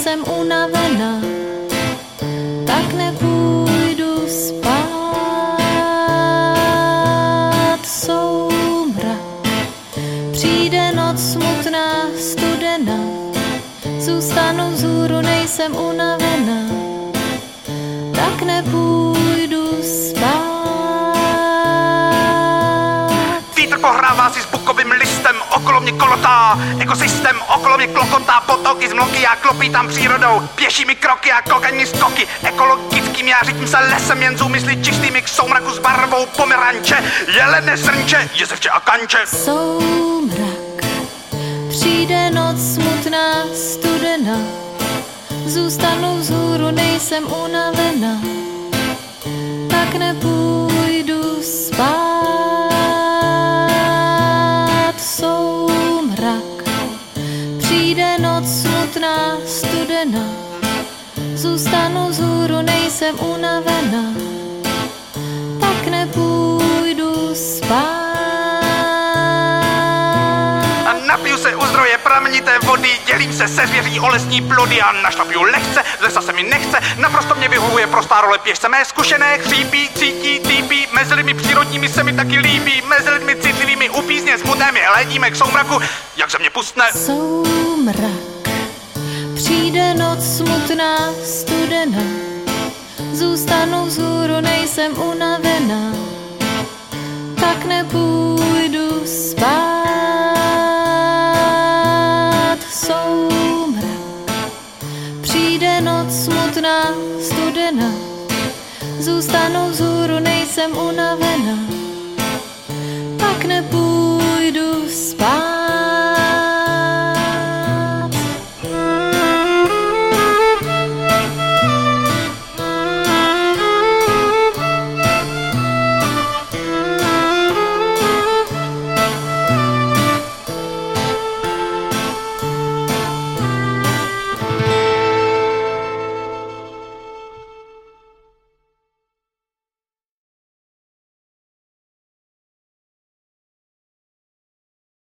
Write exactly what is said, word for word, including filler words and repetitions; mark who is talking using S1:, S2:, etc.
S1: nejsem unavená, tak nepůjdu spát. Soumrak, přijde noc smutná, studená, zůstanu vzhůru, nejsem unavená, tak nepůjdu spát.
S2: Vítr pohrává si s bukovým listem, okolo mě kolotá ekosystém, okolo mě klokotá potoky z mloky, já klopítám přírodou, pěšími kroky a kokaní skoky, ekologickým já řítím se lesem, jen z úmysly čistými k soumraku s barvou pomeranče, jelene srnče, jezevče a kanče.
S1: Soumrak, přijde noc smutná, studená, zůstanu vzhůru, nejsem unavená, tak nepůjdu spát. Soumrak, přijde noc smutná, studená, zůstanu vzhůru, nejsem unavená, tak nepůjdu spát.
S2: Napiju se u zdroje pramenité vody, dělím se se zvěří o lesní plody a našlapuju lehce, z lesa se mi nechce, naprosto mě vyhovuje prostá role pěšce. Mé zkušené chřípí, cítí, týpí, mezi lidmi přírodními se mi taky líbí, mezi lidmi citlivými upízně smutnými hledíme k soumraku, jak ze mě pustne.
S1: Soumrak, přijde noc smutná, studená, zůstanu vzhůru, nejsem unavená, tak nepůjdu spát. Soumrak, přijde noc smutná, studená, zůstanu vzhůru, nejsem unavená, tak nepůjdu